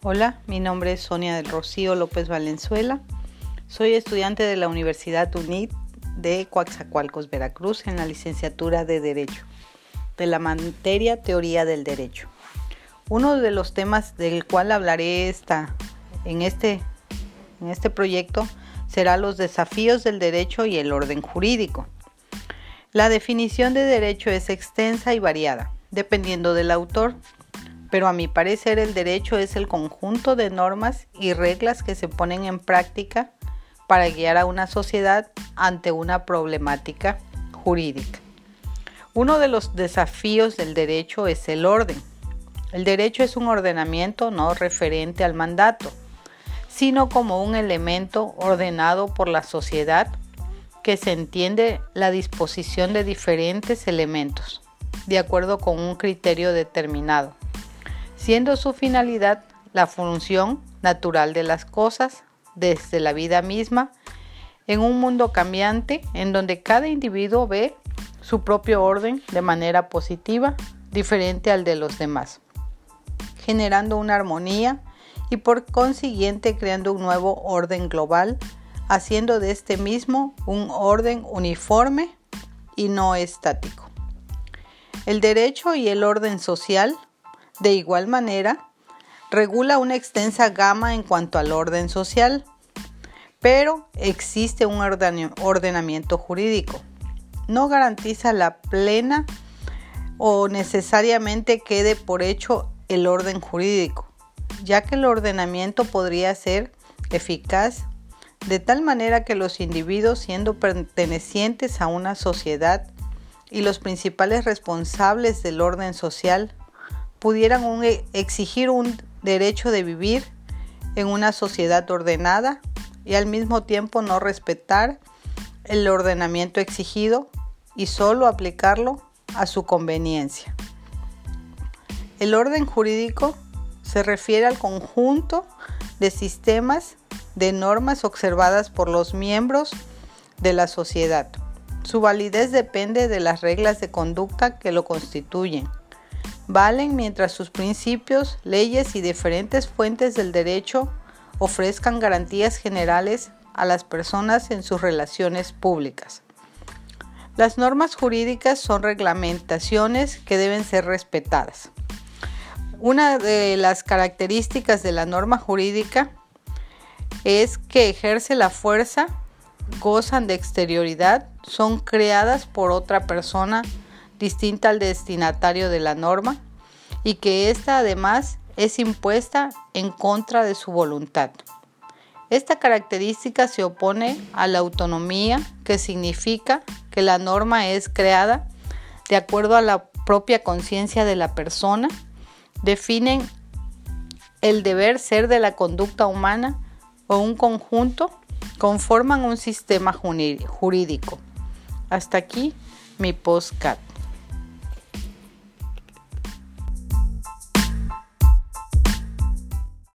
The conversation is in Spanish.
Hola, mi nombre es Sonia del Rocío López Valenzuela. Soy estudiante de la Universidad UNIT de Coatzacoalcos, Veracruz, en la licenciatura de Derecho, de la materia Teoría del Derecho. Uno de los temas del cual hablaré en este proyecto será los desafíos del derecho y el orden jurídico. La definición de derecho es extensa y variada, dependiendo del autor, pero a mi parecer el derecho es el conjunto de normas y reglas que se ponen en práctica para guiar a una sociedad ante una problemática jurídica. Uno de los desafíos del derecho es el orden. El derecho es un ordenamiento no referente al mandato, sino como un elemento ordenado por la sociedad que se entiende la disposición de diferentes elementos, de acuerdo con un criterio determinado, siendo su finalidad la función natural de las cosas desde la vida misma, en un mundo cambiante en donde cada individuo ve su propio orden de manera positiva, diferente al de los demás, generando una armonía y por consiguiente creando un nuevo orden global, haciendo de este mismo un orden uniforme y no estático. El derecho y el orden social, de igual manera, regula una extensa gama en cuanto al orden social, pero existe un ordenamiento jurídico. No garantiza la plena o necesariamente quede por hecho el orden jurídico, ya que el ordenamiento podría ser eficaz de tal manera que los individuos, siendo pertenecientes a una sociedad y los principales responsables del orden social, pudieran exigir un derecho de vivir en una sociedad ordenada y al mismo tiempo no respetar el ordenamiento exigido y solo aplicarlo a su conveniencia. El orden jurídico se refiere al conjunto de sistemas de normas observadas por los miembros de la sociedad. Su validez depende de las reglas de conducta que lo constituyen. Valen mientras sus principios, leyes y diferentes fuentes del derecho ofrezcan garantías generales a las personas en sus relaciones públicas. Las normas jurídicas son reglamentaciones que deben ser respetadas. Una de las características de la norma jurídica es que ejerce la fuerza, gozan de exterioridad, son creadas por otra persona distinta al destinatario de la norma y que ésta además es impuesta en contra de su voluntad. Esta característica se opone a la autonomía, que significa que la norma es creada de acuerdo a la propia conciencia de la persona, definen el deber ser de la conducta humana o un conjunto, conforman un sistema jurídico. Hasta aquí mi podcast.